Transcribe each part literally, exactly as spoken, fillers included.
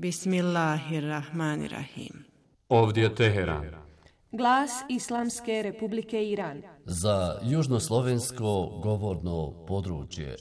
Bismillahirrahmanirrahim. Ovdje je Teheran. Glas Islamske Republike Iran. Za južnoslovensko govorno područje.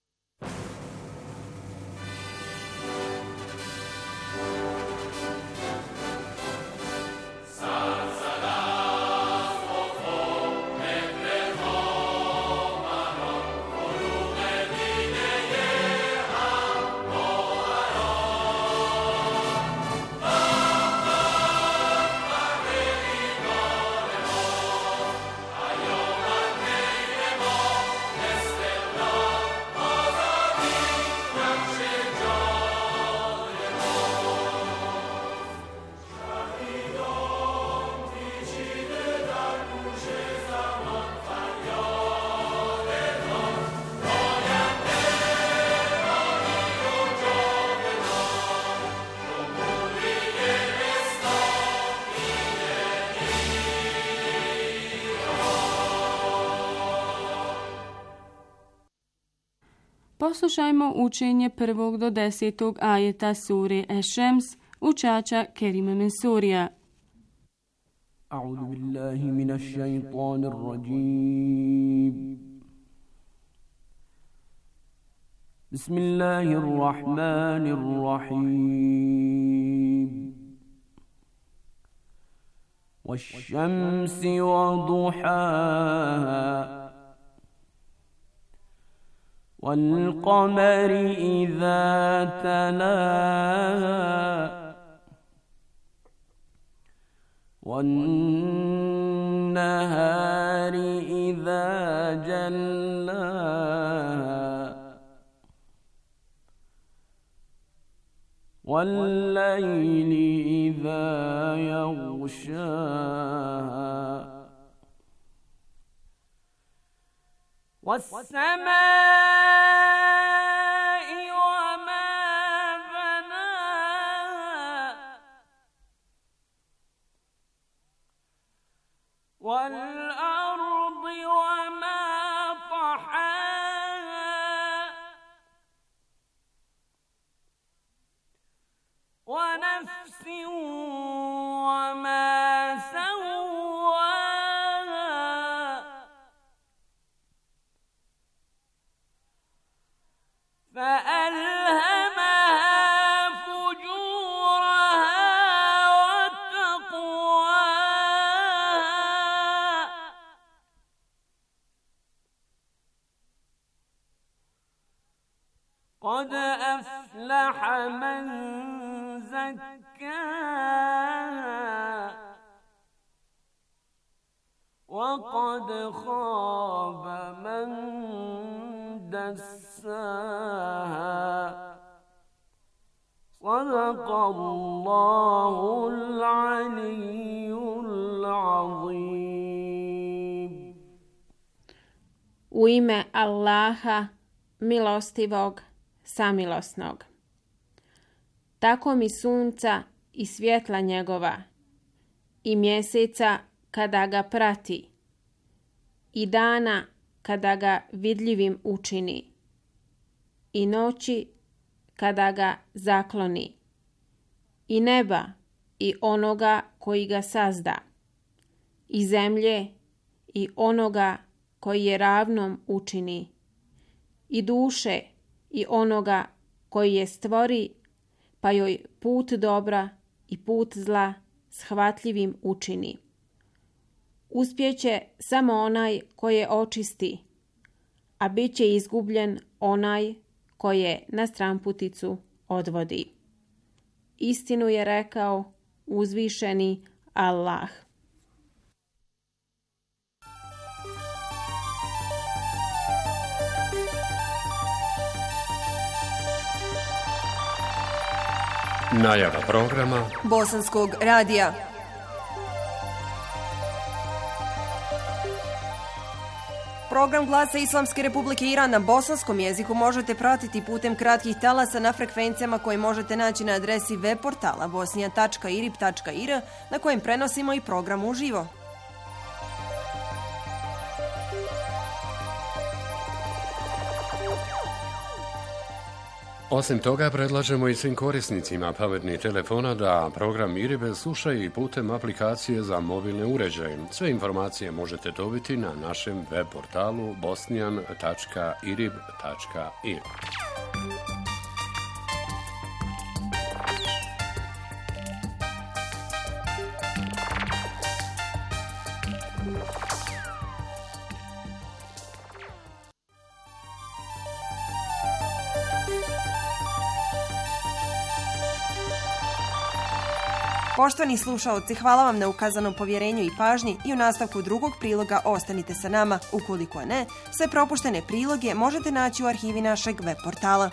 Poslušajmo učenje prvog do desetog ajeta sure Eš-Šems učača Kerima Mensurija. A'udhu billahi minash shaitanir rajim. Bismillahirrahmanirrahim. Wash-shamsi wa duhaha. وَالْقَمَرِ إِذَا تَلَاهَا وَالنَّهَارِ إِذَا جَلَّاهَا وَاللَّيْلِ إِذَا يَغْشَاهَا وَالسَّمَاءِ وَمَا بَنَاهَا وَالْأَرْضِ وَمَا طَحَاهَا وَنَفْسٍ وَمَا فألهمها فجورها وتقواها قد أفلح من زكاها وقد خاب من دساها صدق الله العلي العظيم. U ime Allaha, milostivog, samilosnog. Tako mi sunca i svjetla njegova, i mjeseca kada ga prati, i dana kada ga vidljivim učini, i noći kada ga zakloni, i neba i onoga koji ga sazda, i zemlje i onoga koji je ravnom učini, i duše i onoga koji je stvori, pa joj put dobra i put zla shvatljivim učini. Uspjeće samo onaj koje očisti, a bit će izgubljen onaj koje na stramputicu odvodi. Istinu je rekao uzvišeni Allah. Najava programa Bosanskog radija. Program Glasa Islamske Republike Iran na bosanskom jeziku možete pratiti putem kratkih talasa na frekvencijama koje možete naći na adresi web portala bosnija tačka irib tačka ir na kojem prenosimo i program uživo. Osim toga, predlažemo i svim korisnicima pametnih telefona da program IRIB slušaju i putem aplikacije za mobilne uređaje. Sve informacije možete dobiti na našem web portalu bosnijan tačka irib tačka ir. Poštovani slušaoci, hvala vam na ukazanom povjerenju i pažnji i u nastavku drugog priloga ostanite sa nama. Ukoliko ne, sve propuštene priloge možete naći u arhivi našeg web portala.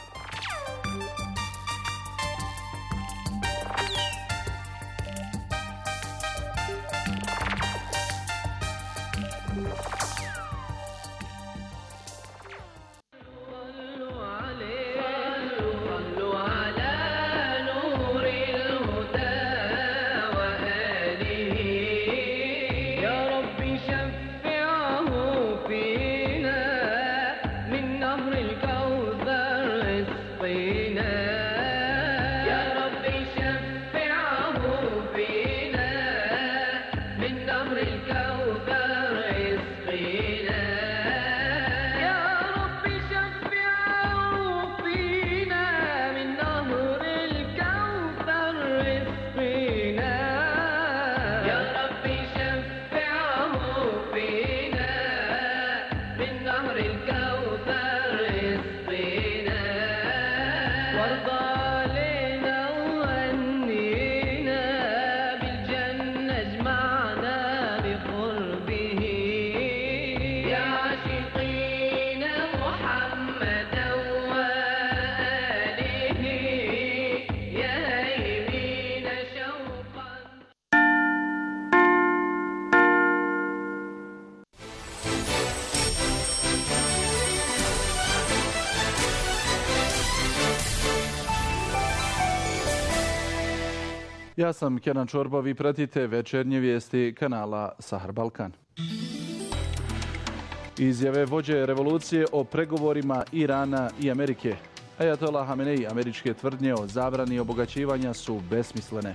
Ja sam Kenan Čorba, vi pratite večernje vijesti kanala Sahar Balkan. Izjave vođe revolucije o pregovorima Irana i Amerike. Ajatollah Hamenei, američke tvrdnje o zabrani obogaćivanja su besmislene.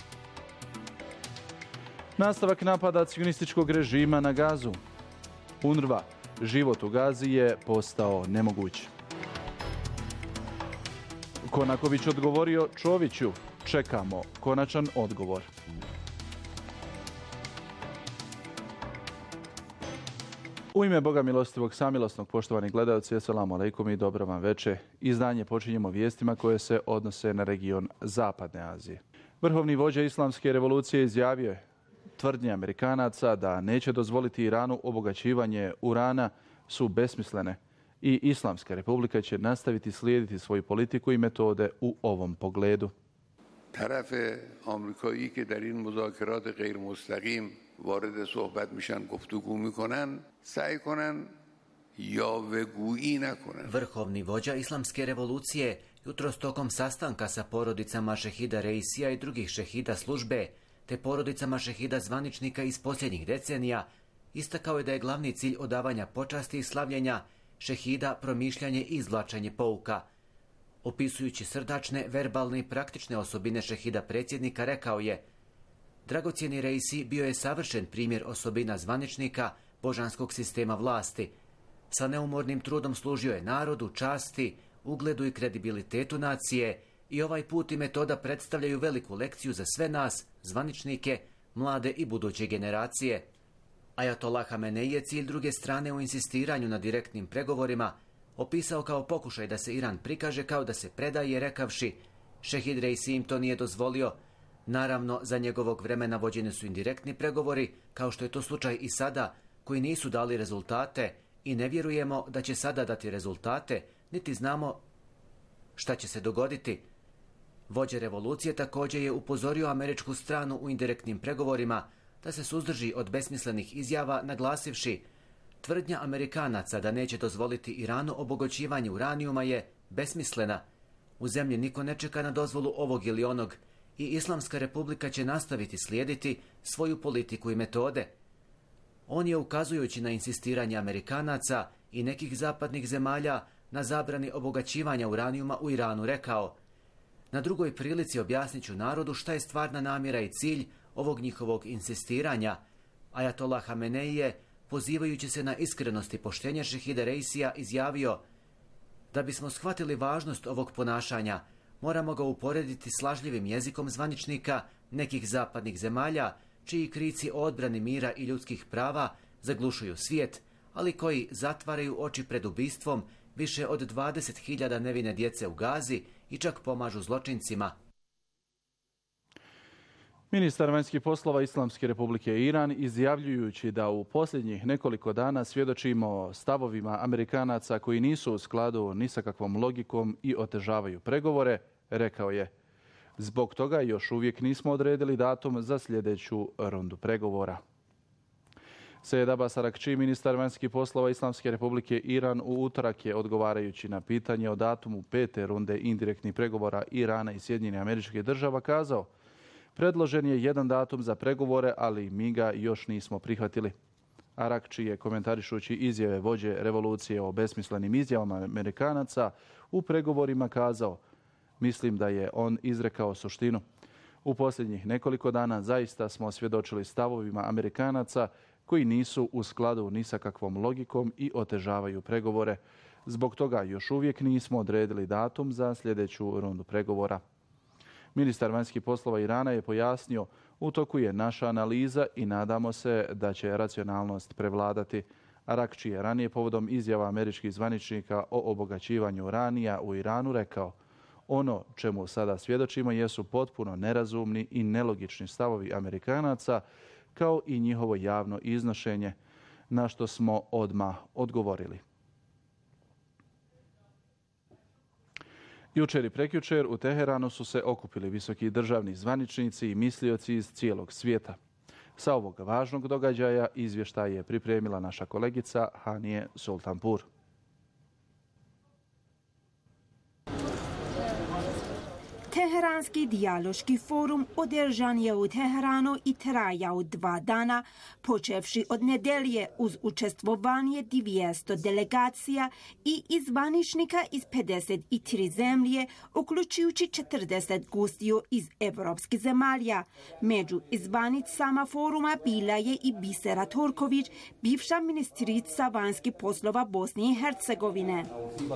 Nastavak napada cionističkog režima na Gazu. UNRWA, život u Gazi je postao nemoguć. Konaković odgovorio Čoviću, čekamo konačan odgovor. U ime Boga milostivog samilosnog, poštovani gledalci, assalamu alaikum i dobro vam veče. Izdanje počinjemo vijestima koje se odnose na region Zapadne Azije. Vrhovni vođa islamske revolucije izjavio je tvrdnje Amerikanaca da neće dozvoliti Iranu obogaćivanje urana su besmislene i Islamska republika će nastaviti slijediti svoju politiku i metode u ovom pogledu. طرف آمریکایی که در این مذاکرات غیر مستقیم وارد صحبت میشن گفتگو میکنن سعی کنن یاوه‌گویی نکنن. Vrhovni vođa islamske revolucije jutros tokom sastanka sa porodicama šehida Reisija i drugih šehida službe te porodicama šehida zvaničnika iz posljednjih decenija istakao je da je glavni cilj odavanja počasti i slavljenja šehida promišljanje i izvlačenje pouka. Opisujući srdačne, verbalne i praktične osobine šehida predsjednika, rekao je: dragocjeni Reisi bio je savršen primjer osobina zvaničnika božanskog sistema vlasti. Sa neumornim trudom služio je narodu, časti, ugledu i kredibilitetu nacije i ovaj put i metoda predstavljaju veliku lekciju za sve nas, zvaničnike, mlade i buduće generacije. Ajatollah Hamenei je cilj druge strane u insistiranju na direktnim pregovorima opisao kao pokušaj da se Iran prikaže kao da se predaje, rekavši: šehid Reisi im to nije dozvolio. Naravno, za njegovog vremena vođeni su indirektni pregovori, kao što je to slučaj i sada, koji nisu dali rezultate i ne vjerujemo da će sada dati rezultate, niti znamo šta će se dogoditi. Vođa revolucije također je upozorio američku stranu u indirektnim pregovorima da se suzdrži od besmislenih izjava, naglasivši: tvrdnja Amerikanaca da neće dozvoliti Iranu obogaćivanje uranijuma je besmislena. U zemlji niko ne čeka na dozvolu ovog ili onog i Islamska republika će nastaviti slijediti svoju politiku i metode. On je, ukazujući na insistiranje Amerikanaca i nekih zapadnih zemalja na zabrani obogaćivanja uranijuma u Iranu rekao: na drugoj prilici objasnit ću narodu šta je stvarna namjera i cilj ovog njihovog insistiranja. Ajatollah Hamenei je, pozivajući se na iskrenost i poštenje šehida Reisija, izjavio: da bismo shvatili važnost ovog ponašanja, moramo ga uporediti s lažljivim jezikom zvaničnika nekih zapadnih zemalja, čiji krici o odbrani mira i ljudskih prava zaglušuju svijet, ali koji zatvaraju oči pred ubistvom više od dvadeset hiljada nevine djece u Gazi i čak pomažu zločincima. Ministar vanjskih poslova Islamske Republike Iran, izjavljujući da u posljednjih nekoliko dana svjedočimo stavovima Amerikanaca koji nisu u skladu ni sa kakvom logikom i otežavaju pregovore, rekao je: zbog toga još uvijek nismo odredili datum za sljedeću rundu pregovora. Sejed Abbas Arakči, ministar vanjskih poslova Islamske Republike Iran, u utorak je, odgovarajući na pitanje o datumu pete runde indirektnih pregovora Irana i Sjedinjenih Američkih Država, kazao: predložen je jedan datum za pregovore, ali mi ga još nismo prihvatili. Arakči je, komentarišući izjave vođe revolucije o besmislenim izjavama Amerikanaca u pregovorima, kazao: mislim da je on izrekao suštinu. U posljednjih nekoliko dana zaista smo svjedočili stavovima Amerikanaca koji nisu u skladu ni sa kakvom logikom i otežavaju pregovore. Zbog toga još uvijek nismo odredili datum za sljedeću rundu pregovora. Ministar vanjskih poslova Irana je pojasnio: u toku je naša analiza i nadamo se da će racionalnost prevladati. Arakči je ranije povodom izjava američkih zvaničnika o obogaćivanju uranija u Iranu rekao: ono čemu sada svjedočimo jesu potpuno nerazumni i nelogični stavovi Amerikanaca, kao i njihovo javno iznošenje, na što smo odmah odgovorili. Jučer i prekjučer u Teheranu su se okupili visoki državni zvaničnici i mislioci iz cijelog svijeta. Sa ovog važnog događaja izvještaj je pripremila naša kolegica Hanije Sultanpur. Teheranski dijaloški forum održan je u Teheranu i trajao dva dana, počevši od nedelje uz učestvovanje dvjesto delegacija i zvaničnika iz pedeset tri zemlje, uključujući četrdeset gostiju iz evropskih zemalja. Među zvanicama foruma bila je i Bisera Turković, bivša ministrica vanjskih poslova Bosne i Hercegovine.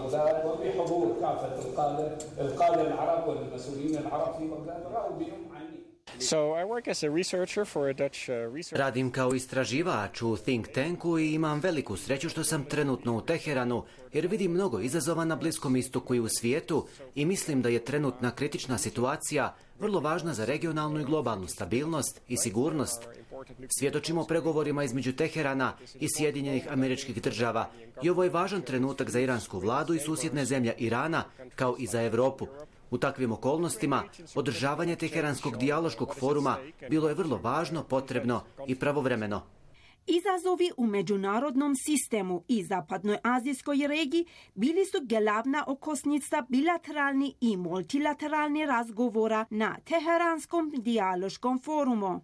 Radim kao istraživač u think tanku i imam veliku sreću što sam trenutno u Teheranu, jer vidim mnogo izazova na Bliskom istoku i u svijetu i mislim da je trenutna kritična situacija vrlo važna za regionalnu i globalnu stabilnost i sigurnost. Svjedočimo pregovorima između Teherana i Sjedinjenih Američkih Država i ovo je važan trenutak za iransku vladu i susjedne zemlje Irana, kao i za Europu. U takvim okolnostima održavanje Teheranskog dijaloškog foruma bilo je vrlo važno, potrebno i pravovremeno. Izazovi u međunarodnom sistemu i zapadnoj azijskoj regiji bili su glavna okosnica bilateralni i multilateralni razgovora na Teheranskom dijaloškom forumu.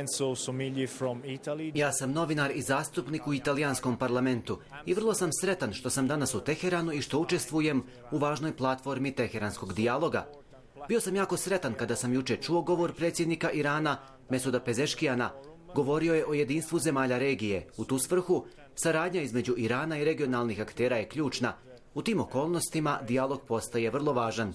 Ja sam novinar i zastupnik u italijanskom parlamentu i vrlo sam sretan što sam danas u Teheranu i što učestvujem u važnoj platformi Teheranskog dijaloga. Bio sam jako sretan kada sam jučer čuo govor predsjednika Irana Mesuda Pezeškijana. Govorio je o jedinstvu zemalja regije. U tu svrhu, saradnja između Irana i regionalnih aktera je ključna. U tim okolnostima dijalog postaje vrlo važan.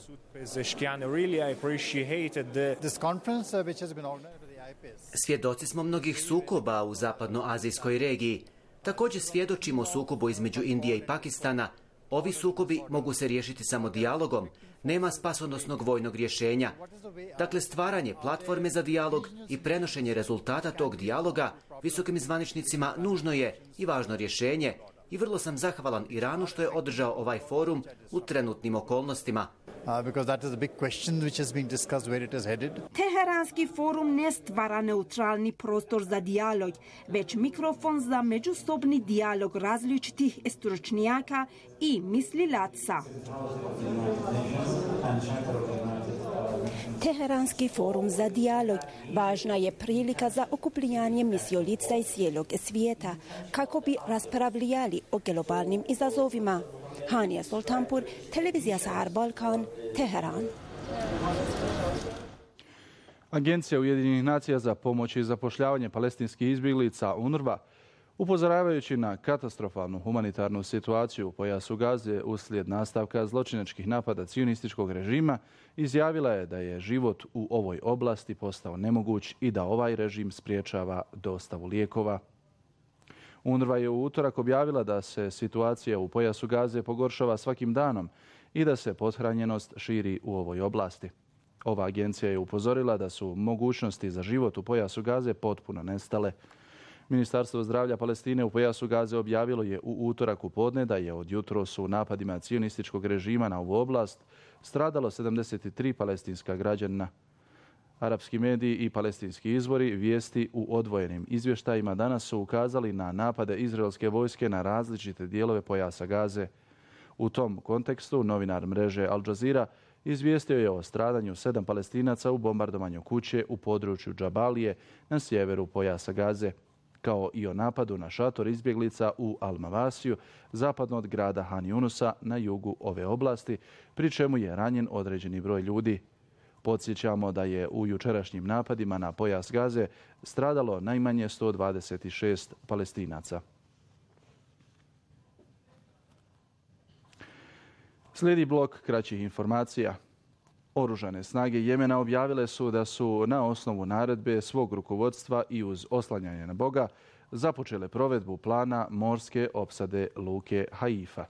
Svjedoci smo mnogih sukoba u zapadnoazijskoj regiji. Također svjedočimo sukobu između Indije i Pakistana. Ovi sukobi mogu se riješiti samo dijalogom. Nema spasonosnog vojnog rješenja. Dakle, stvaranje platforme za dijalog i prenošenje rezultata tog dijaloga visokim zvaničnicima nužno je i važno rješenje i vrlo sam zahvalan Iranu što je održao ovaj forum u trenutnim okolnostima. Teheranski forum ne stvara neutralni prostor za dijalog, već mikrofon za međusobni dijalog različitih stručnjaka i mislilaca. Teheranski forum za dijalog važna je prilika za okupljanje mislioca iz cijelog svijeta kako bi raspravljali o globalnim izazovima. Hania Sultanpur, televizija Sahar Balkan, Teheran. Agencija Ujedinjenih nacija za pomoć i zapošljavanje palestinskih izbjeglica UNRWA, upozoravajući na katastrofalnu humanitarnu situaciju u pojasu Gaze uslijed nastavka zločinačkih napada cionističkog režima, izjavila je da je život u ovoj oblasti postao nemoguć i da ovaj režim spriječava dostavu lijekova. UNRWA je u utorak objavila da se situacija u pojasu Gaze pogoršava svakim danom i da se pothranjenost širi u ovoj oblasti. Ova agencija je upozorila da su mogućnosti za život u pojasu Gaze potpuno nestale. Ministarstvo zdravlja Palestine u pojasu Gaze objavilo je u utorak u podne da je od jutros u napadima cionističkog režima na ovu oblast stradalo sedamdeset tri palestinska građanina. Arapski mediji i palestinski izvori vijesti u odvojenim izvještajima danas su ukazali na napade izraelske vojske na različite dijelove pojasa Gaze. U tom kontekstu novinar mreže Al Jazeera izvijestio je o stradanju sedam Palestinaca u bombardovanju kuće u području Džabalije na sjeveru pojasa Gaze, kao i o napadu na šator izbjeglica u Al-Mavasiju, zapadno od grada Han Yunusa na jugu ove oblasti, pri čemu je ranjen određeni broj ljudi. Podsjećamo da je u jučerašnjim napadima na pojas Gaze stradalo najmanje sto dvadeset šest Palestinaca. Slijedi blok kraćih informacija. Oružane snage Jemena objavile su da su na osnovu naredbe svog rukovodstva i uz oslanjanje na Boga započele provedbu plana morske opsade luke Haifa.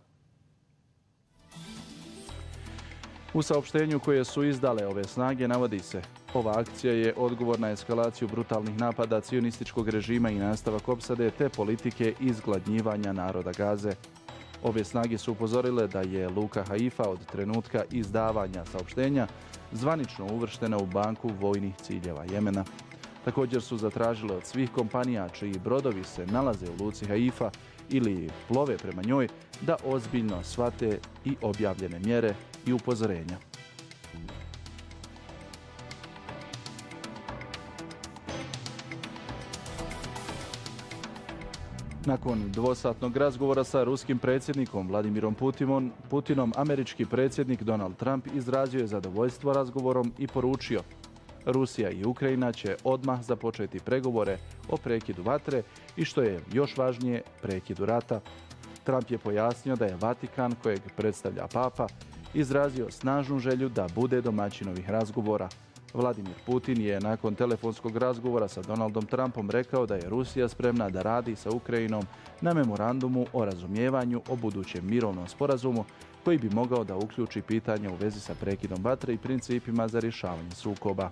U saopštenju koje su izdale ove snage navodi se: ova akcija je odgovor na eskalaciju brutalnih napada cionističkog režima i nastavak opsade te politike izgladnjivanja naroda Gaze. Ove snage su upozorile da je luka Haifa od trenutka izdavanja saopštenja zvanično uvrštena u banku vojnih ciljeva Jemena. Također su zatražile od svih kompanija čiji brodovi se nalaze u luci Haifa ili plove prema njoj da ozbiljno shvate i objavljene mjere i upozorenja. Nakon dvosatnog razgovora sa ruskim predsjednikom Vladimirom Putinom, Putinom, američki predsjednik Donald Trump izrazio je zadovoljstvo razgovorom i poručio: Rusija i Ukrajina će odmah započeti pregovore o prekidu vatre i, što je još važnije, prekidu rata. Trump je pojasnio da je Vatikan, kojeg predstavlja Papa, izrazio snažnu želju da bude domaćin ovih razgovora. Vladimir Putin je nakon telefonskog razgovora sa Donaldom Trumpom rekao da je Rusija spremna da radi sa Ukrajinom na memorandumu o razumijevanju o budućem mirovnom sporazumu koji bi mogao da uključi pitanja u vezi sa prekidom vatre i principima za rješavanje sukoba.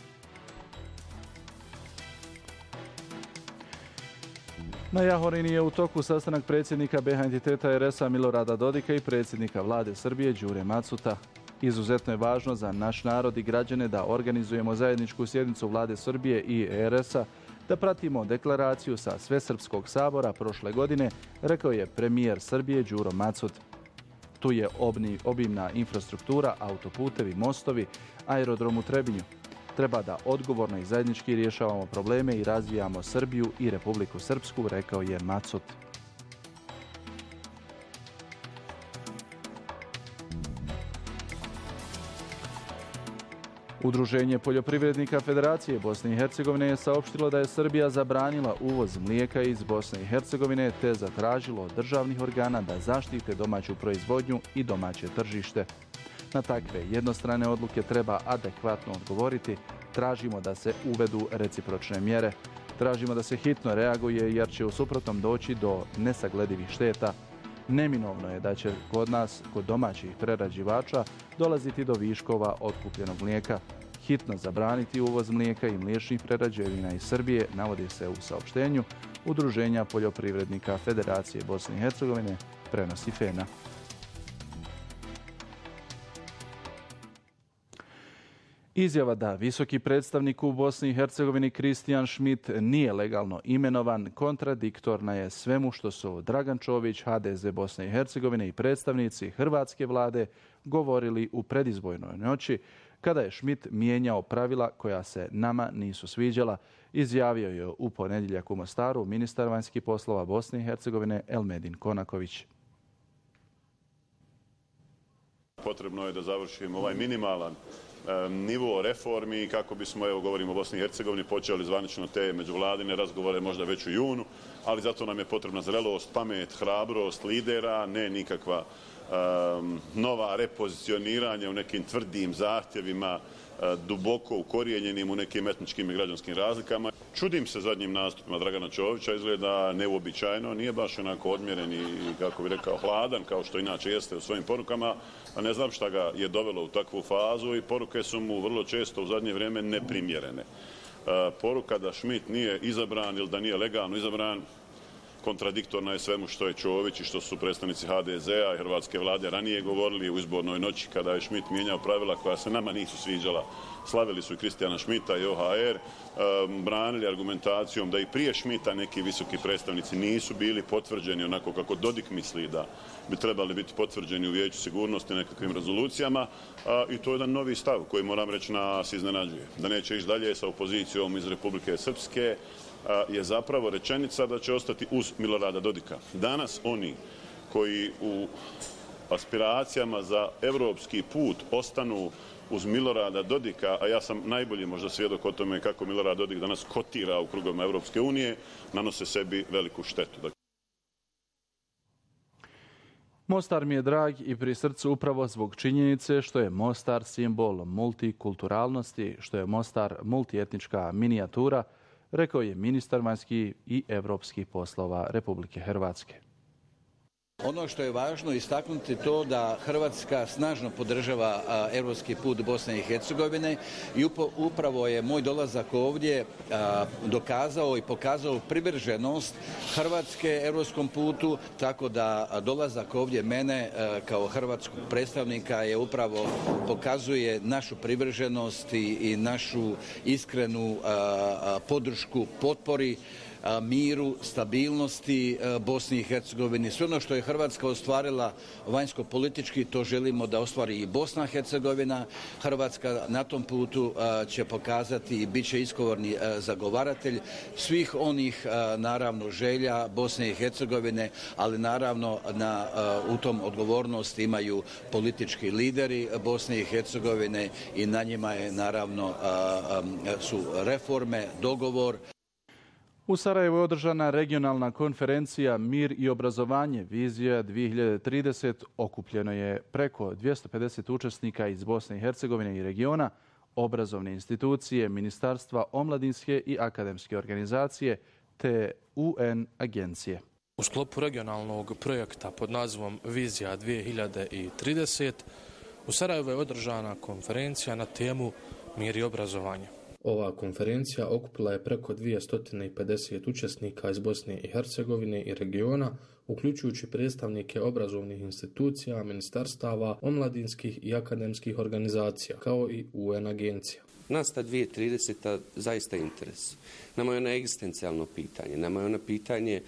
Na Jahorini je u toku sastanak predsjednika B iH entiteta R S A Milorada Dodika i predsjednika vlade Srbije Đure Macuta. Izuzetno je važno za naš narod i građane da organizujemo zajedničku sjednicu vlade Srbije i R S A, da pratimo deklaraciju sa Svesrpskog sabora prošle godine, rekao je premijer Srbije Đuro Macut. Tu je obni, obimna infrastruktura, autoputevi, mostovi, aerodrom u Trebinju. Treba da odgovorno i zajednički rješavamo probleme i razvijamo Srbiju i Republiku Srpsku, rekao je Macut. Udruženje poljoprivrednika Federacije Bosne i Hercegovine je saopštilo da je Srbija zabranila uvoz mlijeka iz Bosne i Hercegovine te zatražilo od državnih organa da zaštite domaću proizvodnju i domaće tržište. Na takve jednostrane odluke treba adekvatno odgovoriti. Tražimo da se uvedu recipročne mjere. Tražimo da se hitno reaguje jer će u suprotnom doći do nesagledivih šteta. Neminovno je da će kod nas, kod domaćih prerađivača, dolaziti do viškova otkupljenog mlijeka. Hitno zabraniti uvoz mlijeka i mliječnih prerađevina iz Srbije, navodi se u saopštenju Udruženja poljoprivrednika Federacije Bosne i Hercegovine, prenosi Fena. Izjava da visoki predstavnik u Bosni i Hercegovini Kristijan Schmidt nije legalno imenovan kontradiktorna je svemu što su Dragan Čović, H D Z Bosne i Hercegovine i predstavnici hrvatske vlade govorili u predizbornoj noći kada je Schmidt mijenjao pravila koja se nama nisu sviđala, izjavio je u ponedjeljak u Mostaru ministar vanjskih poslova Bosne i Hercegovine Elmedin Konaković. potrebno je da završimo ovaj minimalan nivo reformi kako bismo, evo govorimo o Bosni i Hercegovini, počeli zvanično te međuvladine razgovore možda već u junu, ali zato nam je potrebna zrelost, pamet, hrabrost lidera, ne nikakva um, nova repozicioniranja u nekim tvrdim zahtjevima, duboko ukorijenjenim u nekim etničkim i građanskim razlikama. Čudim se zadnjim nastupima Dragana Čovića, izgleda neuobičajeno, nije baš onako odmjeren i, kako bi rekao, hladan, kao što inače jeste u svojim porukama, a ne znam šta ga je dovelo u takvu fazu i poruke su mu vrlo često u zadnje vrijeme neprimjerene. Poruka da Schmidt nije izabran ili da nije legalno izabran kontradiktorna je svemu što je Čović i što su predstavnici ha de zea i hrvatske vlade ranije govorili u izbornoj noći kada je Schmidt mijenjao pravila koja se nama nisu sviđala. Slavili su i Kristijana Schmidta i o ha er, um, branili argumentacijom da i prije Schmidta neki visoki predstavnici nisu bili potvrđeni onako kako Dodik misli da bi trebali biti potvrđeni u Vijeću sigurnosti nekakvim rezolucijama a, i to je jedan novi stav koji, moram reći, nas iznenađuje. Da neće ići dalje sa opozicijom iz Republike Srpske je zapravo rečenica da će ostati uz Milorada Dodika. Danas oni koji u aspiracijama za evropski put ostanu uz Milorada Dodika, a ja sam najbolji možda svjedok o tome kako Milorad Dodik danas kotira u krugovima Evropske unije, nanose sebi veliku štetu. Mostar mi je drag i pri srcu upravo zbog činjenice što je Mostar simbol multikulturalnosti, što je Mostar multietnička minijatura, rekao je ministar vanjskih i evropskih poslova Republike Hrvatske. Ono što je važno istaknuti to da Hrvatska snažno podržava europski put Bosne i Hercegovine i upravo je moj dolazak ovdje dokazao i pokazao privrženost Hrvatske europskom putu, tako da dolazak ovdje mene kao hrvatskog predstavnika je upravo pokazuje našu privrženost i našu iskrenu podršku potpori miru, stabilnosti Bosni i Hercegovini. Sve ono što je Hrvatska ostvarila vanjsko-politički, to želimo da ostvari i Bosna i Hercegovina. Hrvatska na tom putu će pokazati i bit će iskorni zagovaratelj svih onih, naravno, želja Bosne i Hercegovine, ali naravno na, u tom odgovornost imaju politički lideri Bosne i Hercegovine i na njima je, naravno, su reforme, dogovor. U Sarajevu je održana regionalna konferencija Mir i obrazovanje, vizija dvije hiljade trideset. Okupljeno je preko dvjesto pedeset učesnika iz Bosne i Hercegovine i regiona, obrazovne institucije, ministarstva, omladinske i akademske organizacije te u en agencije. U sklopu regionalnog projekta pod nazivom Vizija dvije hiljade trideset u Sarajevu je održana konferencija na temu Mir i obrazovanje. Ova konferencija okupila je preko dvjesto pedeset učesnika iz Bosne i Hercegovine i regiona, uključujući predstavnike obrazovnih institucija, ministarstava, omladinskih i akademskih organizacija, kao i u en agencija. Nas ta dvije hiljade trideset zaista interes. Nama je ono egzistencijalno pitanje, nama je ono pitanje,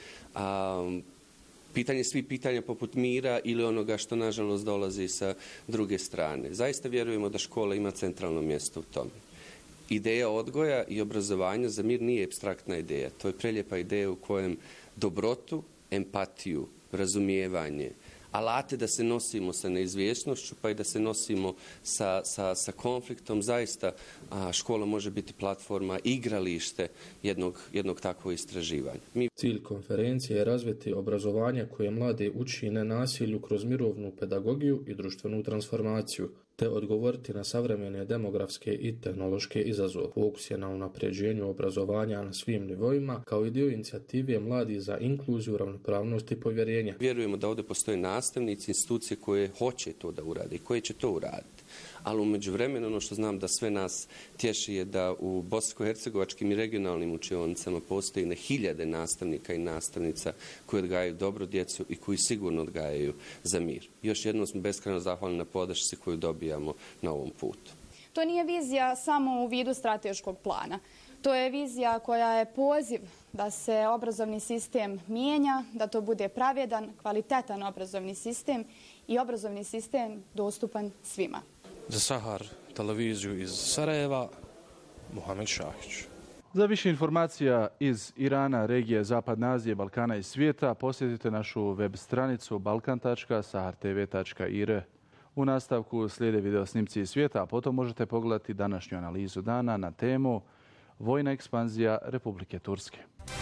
a, pitanje svih pitanja poput mira ili onoga što nažalost dolazi sa druge strane. Zaista vjerujemo da škola ima centralno mjesto u tome. Ideja odgoja i obrazovanja za mir nije apstraktna ideja. To je prelijepa ideja u kojem dobrotu, empatiju, razumijevanje, alate da se nosimo sa neizvjesnošću, pa i da se nosimo sa, sa, sa konfliktom. Zaista a, škola može biti platforma, igralište jednog, jednog takvog istraživanja. Mi... Cilj konferencije je razviti obrazovanje koje mlade uči nenasilju kroz mirovnu pedagogiju i društvenu transformaciju, te odgovoriti na savremene demografske i tehnološke izazove. Fokus je na unapređenju obrazovanja na svim nivoima, kao i dio inicijative Mladi za inkluziju, ravnopravnost i povjerenje. Vjerujemo da ovdje postoje nastavnici, institucije koje hoće to da urade i koje će to uraditi. Ali u međuvremenu ono što znam da sve nas tješi je da u bosansko-hercegovačkim i regionalnim učionicama postoji na hiljade nastavnika i nastavnica koji odgajaju dobro djecu i koji sigurno odgajaju za mir. Još jednom smo beskrajno zahvalni na podršci koju dobijamo na ovom putu. To nije vizija samo u vidu strateškog plana. To je vizija koja je poziv da se obrazovni sistem mijenja, da to bude pravedan, kvalitetan obrazovni sistem i obrazovni sistem dostupan svima. Za Sahar televiziju iz Sarajeva, Muhamed Šahić. Za više informacija iz Irana, regije Zapadne Azije, Balkana i svijeta posjetite našu web stranicu balkan tačka sahar tv tačka i r. U nastavku slijede video snimci iz svijeta, a potom možete pogledati današnju analizu dana na temu Vojna ekspanzija Republike Turske.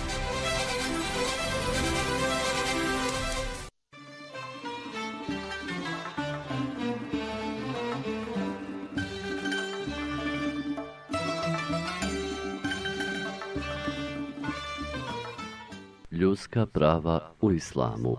Ljudska prava u islamu.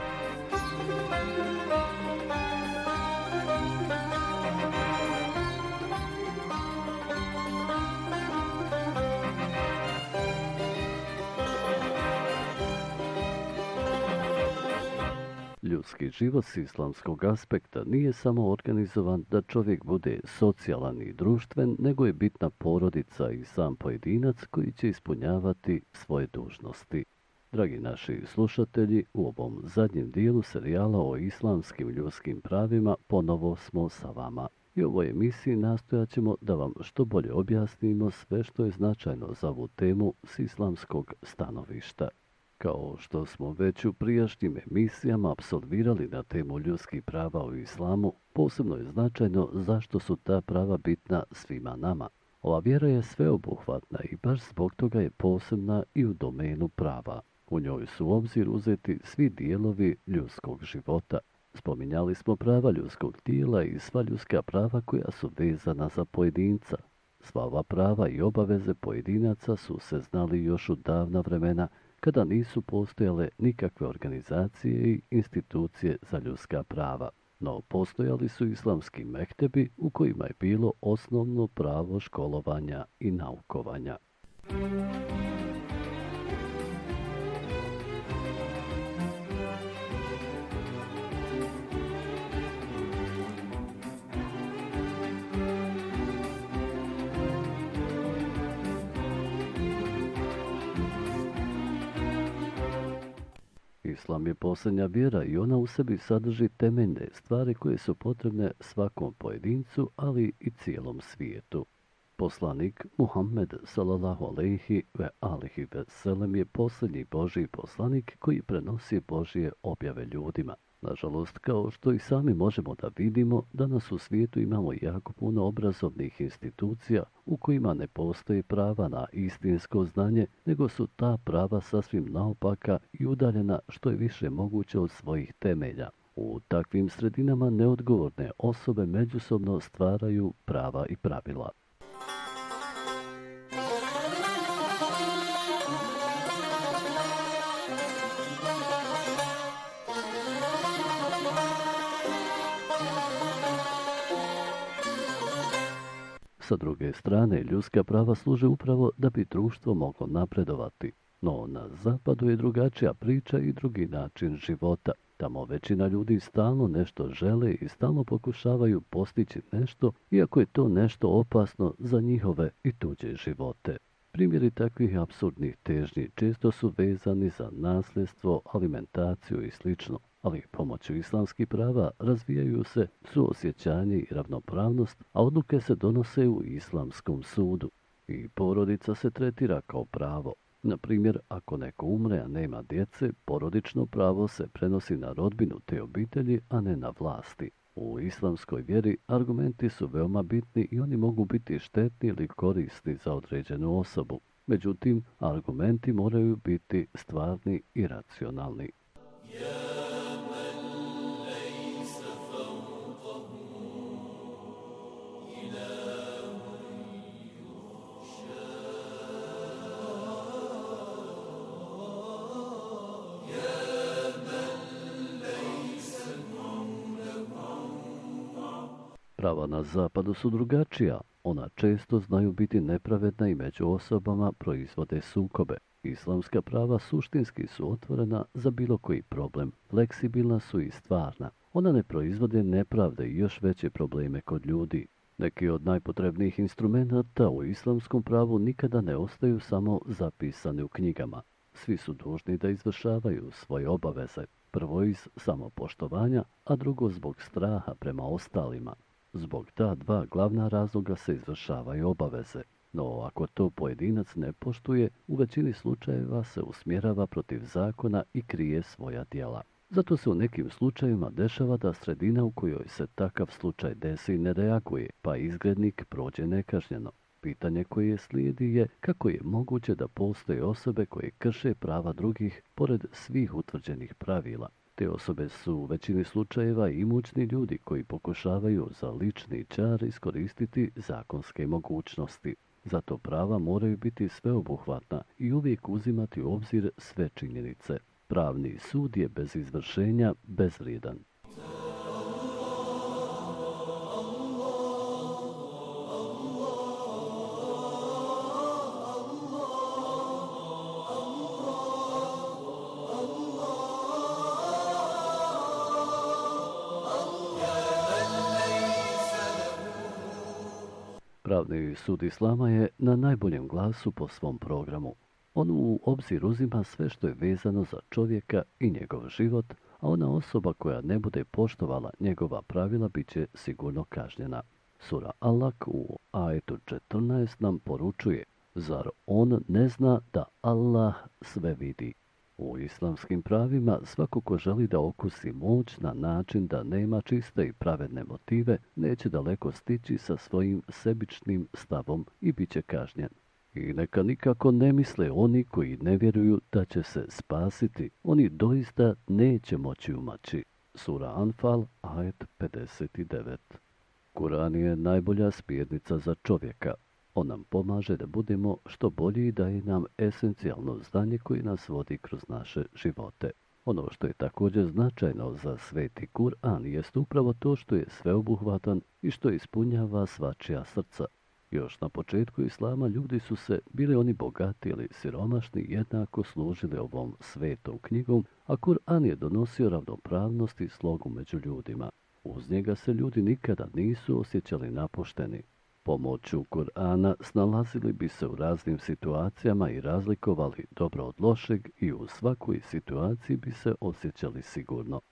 Ljudski život s islamskog aspekta nije samo organizovan da čovjek bude socijalan i društven, nego je bitna porodica i sam pojedinac koji će ispunjavati svoje dužnosti. Dragi naši slušatelji, u ovom zadnjem dijelu serijala o islamskim ljudskim pravima ponovo smo sa vama. I u ovoj emisiji nastojat ćemo da vam što bolje objasnimo sve što je značajno za ovu temu s islamskog stanovišta. Kao što smo već u prijašnjim emisijama apsolvirali na temu ljudskih prava u islamu, posebno je značajno zašto su ta prava bitna svima nama. Ova vjera je sveobuhvatna i baš zbog toga je posebna i u domenu prava. U njoj su u obzir uzeti svi dijelovi ljudskog života. Spominjali smo prava ljudskog tijela i sva ljudska prava koja su vezana za pojedinca. Sva ova prava i obaveze pojedinaca su se znali još u davna vremena, kada nisu postojale nikakve organizacije i institucije za ljudska prava. No postojali su islamski mektebi u kojima je bilo osnovno pravo školovanja i naukovanja. Islam je posljednja vjera i ona u sebi sadrži temeljne stvari koje su potrebne svakom pojedincu, ali i cijelom svijetu. Poslanik Muhammed sallallahu alejhi ve alihi ve selem je posljednji Božji poslanik koji prenosi Božje objave ljudima. Nažalost, kao što i sami možemo da vidimo, danas u svijetu imamo jako puno obrazovnih institucija u kojima ne postoji prava na istinsko znanje, nego su ta prava sasvim naopaka i udaljena što je više moguće od svojih temelja. U takvim sredinama neodgovorne osobe međusobno stvaraju prava i pravila. Sa druge strane, ljudska prava služe upravo da bi društvo moglo napredovati. No na zapadu je drugačija priča i drugi način života. Tamo većina ljudi stalno nešto žele i stalno pokušavaju postići nešto, iako je to nešto opasno za njihove i tuđe živote. Primjeri takvih apsurdnih težnji često su vezani za nasljedstvo, alimentaciju i slično. Ali pomoću islamskih prava razvijaju se suosjećanje i ravnopravnost, a odluke se donose u islamskom sudu. I porodica se tretira kao pravo. Na primjer, ako neko umre, a nema djece, porodično pravo se prenosi na rodbinu te obitelji, a ne na vlasti. U islamskoj vjeri argumenti su veoma bitni i oni mogu biti štetni ili korisni za određenu osobu. Međutim, argumenti moraju biti stvarni i racionalni. Prava na zapadu su drugačija. Ona često znaju biti nepravedna i među osobama proizvode sukobe. Islamska prava suštinski su otvorena za bilo koji problem. Fleksibilna su i stvarna. Ona ne proizvode nepravde i još veće probleme kod ljudi. Neki od najpotrebnijih instrumenata u islamskom pravu nikada ne ostaju samo zapisani u knjigama. Svi su dužni da izvršavaju svoje obaveze. Prvo iz samopoštovanja, a drugo zbog straha prema ostalima. Zbog ta dva glavna razloga se izvršavaju obaveze. No ako to pojedinac ne poštuje, u većini slučajeva se usmjerava protiv zakona i krije svoja djela. Zato se u nekim slučajevima dešava da sredina u kojoj se takav slučaj desi ne reaguje, pa izgrednik prođe nekažnjeno. Pitanje koje slijedi je kako je moguće da postoje osobe koje krše prava drugih pored svih utvrđenih pravila. Te osobe su u većini slučajeva imućni ljudi koji pokušavaju za lični čar iskoristiti zakonske mogućnosti. Zato prava moraju biti sveobuhvatna i uvijek uzimati u obzir sve činjenice. Pravni sud je bez izvršenja bezvrijedan. Pravni sud Islama je na najboljem glasu po svom programu. On u obzir uzima sve što je vezano za čovjeka i njegov život, a ona osoba koja ne bude poštovala njegova pravila bit će sigurno kažnjena. Sura Alak u ajetu četrnaest nam poručuje: zar on ne zna da Allah sve vidi? U islamskim pravima svako ko želi da okusi moć na način da nema čiste i pravedne motive, neće daleko stići sa svojim sebičnim stavom i bit će kažnjen. I neka nikako ne misle oni koji ne vjeruju da će se spasiti, oni doista neće moći umaći. Sura Anfal, ajet pedeset devet. Kur'an je najbolja smjernica za čovjeka. On nam pomaže da budemo što bolji i daje nam esencijalno znanje koje nas vodi kroz naše živote. Ono što je također značajno za sveti Kur'an jest upravo to što je sveobuhvatan i što ispunjava svačija srca. Još na početku Islama ljudi su se, bili oni bogati ili siromašni, jednako služili ovom svetom knjigom, a Kur'an je donosio ravnopravnost i slogu među ljudima. Uz njega se ljudi nikada nisu osjećali napušteni. Pomoću Kur'ana snalazili bi se u raznim situacijama i razlikovali dobro od lošeg i u svakoj situaciji bi se osjećali sigurno.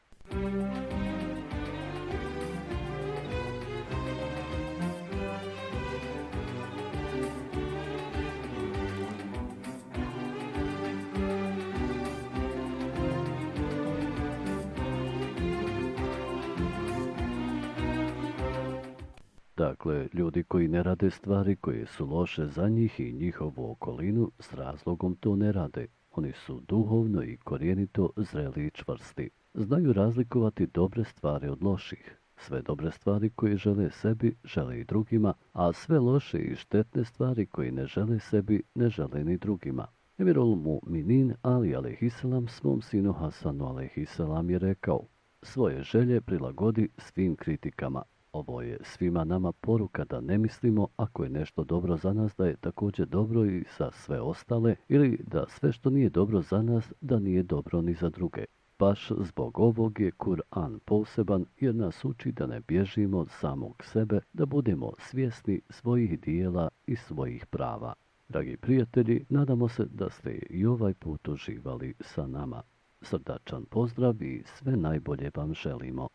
Dakle, ljudi koji ne rade stvari koje su loše za njih i njihovu okolinu, s razlogom to ne rade. Oni su duhovno i korijenito zreli i čvrsti. Znaju razlikovati dobre stvari od loših. Sve dobre stvari koje žele sebi, žele i drugima, a sve loše i štetne stvari koje ne žele sebi, ne žele ni drugima. Emirul Mu'minin Ali alejhiselam svom sinu Hasanu alejhiselam je rekao: svoje želje prilagodi svim kritikama. Ovo je svima nama poruka da ne mislimo ako je nešto dobro za nas da je također dobro i za sve ostale, ili da sve što nije dobro za nas da nije dobro ni za druge. Baš zbog ovog je Kur'an poseban jer nas uči da ne bježimo od samog sebe, da budemo svjesni svojih dijela i svojih prava. Dragi prijatelji, nadamo se da ste i ovaj put uživali sa nama. Srdačan pozdrav i sve najbolje vam želimo.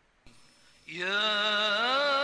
Yeah.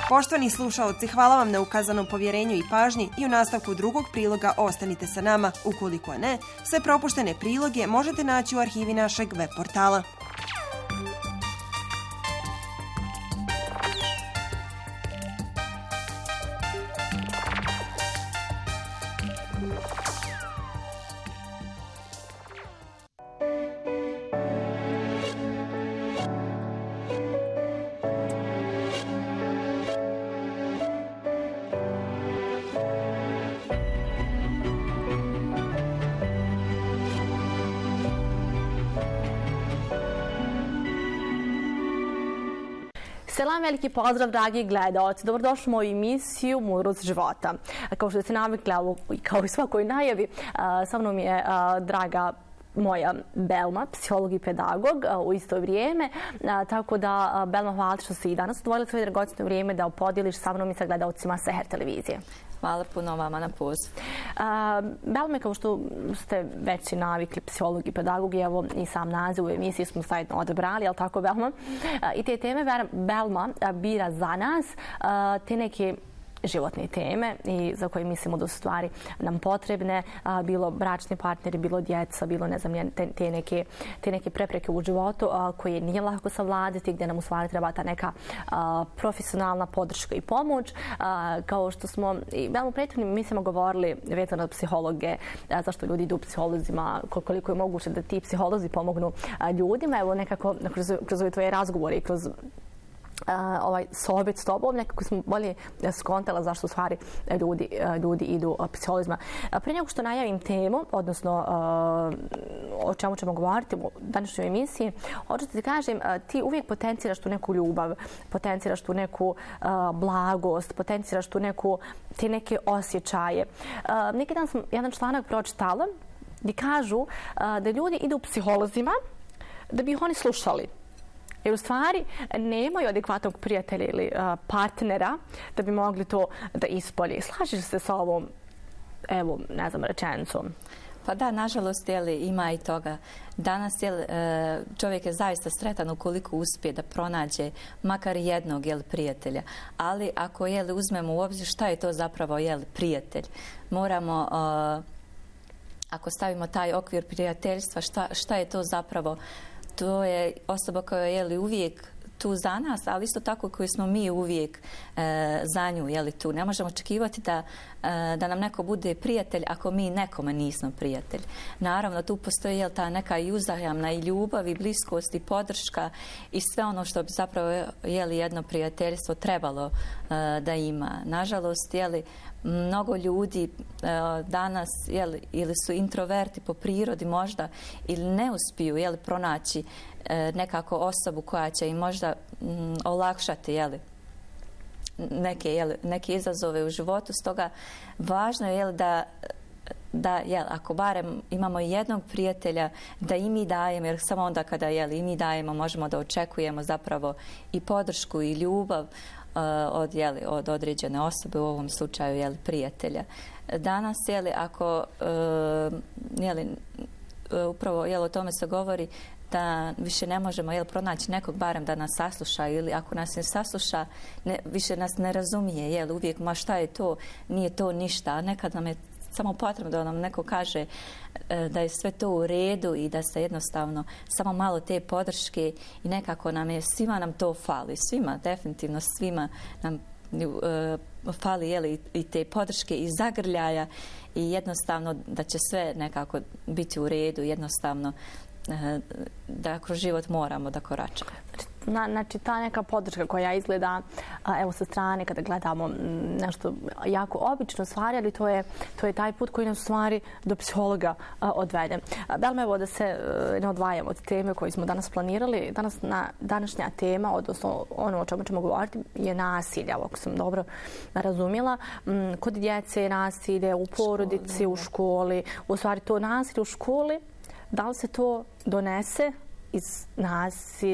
Poštovani slušaoci, hvala vam na ukazanom povjerenju i pažnji i u nastavku drugog priloga ostanite sa nama. Ukoliko ne, sve propuštene priloge možete naći u arhivi našeg web portala. Selam, veliki pozdrav, dragi gledaoci. Dobrodošli u moju emisiju Mudrost života. Kao što ste navikli, kao i svakoj najavi, sa mnom je draga moja Belma, psiholog i pedagog u isto vrijeme. Tako da, Belma, hvala što si i danas odvojila svoje dragocjeno vrijeme da podijeliš sa mnom i sa gledaocima Seher televizije. Hvala puno vama na poziv. Belme, kao što ste već navikli, psiholog i pedagog, i evo i sam naziv u emisiji smo zajedno odabrali, jel tako, Belma? I te teme Belma bira za nas, te neke životne teme i za koje mislimo da su stvari nam potrebne, bilo bračni partneri, bilo djeca, bilo ne znam, te, te, neke, te neke prepreke u životu koje nije lako savladati, gdje nam u stvari treba ta neka profesionalna podrška i pomoć. Kao što smo i u prethodnim emisijama govorili vezano od psihologe, zašto ljudi idu psiholozima, koliko je moguće da ti psiholozi pomognu ljudima. Evo nekako kroz, kroz ove tvoje razgovore i kroz Uh, ovaj sohbet s tobom, nekako smo bolje skontala zašto u stvari ljudi, ljudi idu psiholozima. Prije nego što najavim temu, odnosno uh, o čemu ćemo govoriti u današnjoj emisiji, hoću ti kažem, uh, ti uvijek potenciraš tu neku ljubav, potenciraš tu neku uh, blagost, potenciraš tu neku, te neke osjećaje. Uh, neki dan sam jedan članak pročitala gdje kažu uh, da ljudi idu psiholozima da bi ih oni slušali. Jer u stvari nemaju adekvatnog prijatelja ili uh, partnera da bi mogli to da ispolje. Slažeš se sa ovom, evo, ne znam, rečenicom? Pa da, nažalost, jeli, ima i toga. Danas jeli, čovjek je zaista sretan ukoliko uspije da pronađe makar jednog jeli, prijatelja. Ali ako jeli, uzmemo u obzir šta je to zapravo jeli, prijatelj, moramo, uh, ako stavimo taj okvir prijateljstva, šta, šta je to zapravo? To je osoba koja je jeli, uvijek tu za nas, ali isto tako koji smo mi uvijek e, za nju jeli, tu. Ne možemo očekivati da, e, da nam neko bude prijatelj ako mi nekome nismo prijatelj. Naravno, tu postoji jel, ta neka i uzajamna i ljubav i bliskost i podrška i sve ono što bi zapravo jeli, jedno prijateljstvo trebalo e, da ima. Nažalost, jeli, mnogo ljudi e, danas jeli, ili su introverti po prirodi možda ili ne uspiju jeli, pronaći e, nekako osobu koja će im možda m, olakšati jeli, neke, jeli, neke izazove u životu. Stoga važno je jeli, da da jel, ako barem imamo jednog prijatelja da i mi dajemo, jer samo onda kada jel, i mi dajemo možemo da očekujemo zapravo i podršku i ljubav Od, jeli, od određene osobe, u ovom slučaju jeli, prijatelja. Danas, jeli, ako jeli, upravo jeli, o tome se govori da više ne možemo jeli, pronaći nekog barem da nas sasluša ili ako nas ne sasluša, ne, više nas ne razumije. Jeli, uvijek, ma šta je to, nije to ništa. A nekad nam je samo potrebno da nam neko kaže da je sve to u redu i da se jednostavno samo malo te podrške i nekako nam je, svima nam to fali. Svima, definitivno svima nam uh, fali jeli, i te podrške i zagrljaja i jednostavno da će sve nekako biti u redu, jednostavno uh, da kroz život moramo da koračamo. Znači, ta neka podrška koja izgleda, evo sa strane kada gledamo nešto jako obično stvari, ali to je, to je taj put koji nas u stvari do psihologa odvede. Belme, evo da se ne odvajamo od teme koju smo danas planirali. Danas, na, današnja tema, odnosno ono o čemu ćemo govoriti, je nasilje, ako sam dobro razumjela. Kod djece je nasilje, u porodici, u školi. U stvari, to nasilje u školi, da li se to donese iz nasil,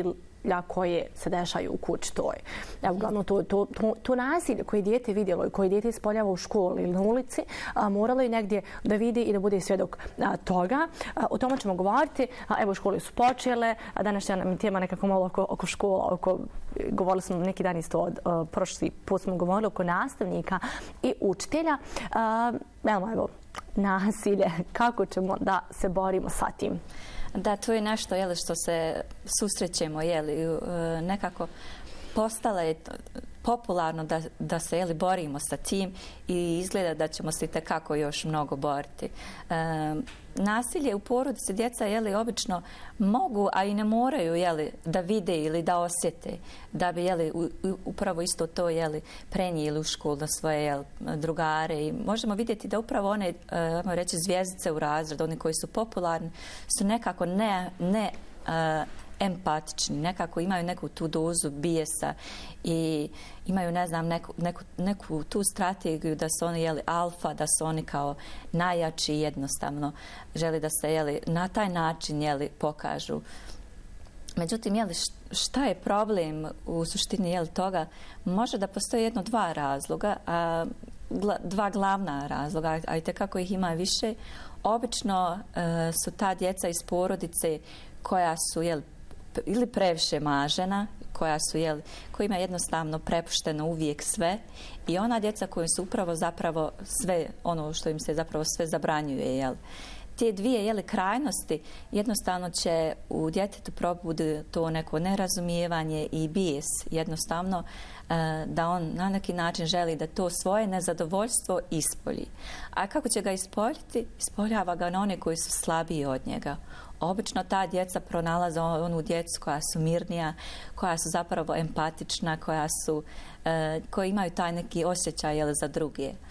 nasilja koje se dešaju u kući toj. Evo, uglavnom, to, to, to, to nasilje koje dijete vidjelo i koje dijete ispoljava u školi ili na ulici, a, moralo je negdje da vidi i da bude svjedok a, toga. A, o tome ćemo govoriti. A, evo, škole su počele, a današnja nam tema nekako malo oko, oko škola, oko, govorili smo neki dan isto od uh, prošli put smo govorili oko nastavnika i učitelja. Uh, evo, evo, nasilje, kako ćemo da se borimo sa tim? Da, to je nešto jeli, što se susrećemo, jeli, nekako postalo je popularno da, da se jeli, borimo sa tim i izgleda da ćemo se itekako još mnogo boriti. E, nasilje u porodici djeca jeli, obično mogu, a i ne moraju jeli, da vide ili da osjete, da bi jeli, u, upravo isto to jeli, prenijeli u školu na svoje jeli, drugare. I možemo vidjeti da upravo one e, reći, zvjezdice u razredu, oni koji su popularni, su nekako ne, ne e, empatični, nekako imaju neku tu dozu bijesa i imaju, ne znam, neku, neku, neku tu strategiju da su oni jeli alfa, da su oni kao najjači, jednostavno želi da se jeli na taj način jeli pokažu. Međutim, jeli, šta je problem u suštini jeli toga? Može da postoji jedno dva razloga, a, gla, dva glavna razloga, a i tekako ih ima više. Obično e, su ta djeca iz porodice koja su jeli, ili previše mažena, koja su, jel, kojima je jednostavno prepušteno uvijek sve, i ona djeca koji su upravo zapravo sve, ono što im se zapravo sve zabranjuje, jel. Te dvije jeli, krajnosti jednostavno će u djetetu probuditi to neko nerazumijevanje i bijes, jednostavno da on na neki način želi da to svoje nezadovoljstvo ispolji. A kako će ga ispoljiti? Ispoljava ga na one koji su slabiji od njega. Obično ta djeca pronalaze onu djecu koja su mirnija, koja su zapravo empatična, koja su, e, koji imaju taj neki osjećaj jeli, za druge. E,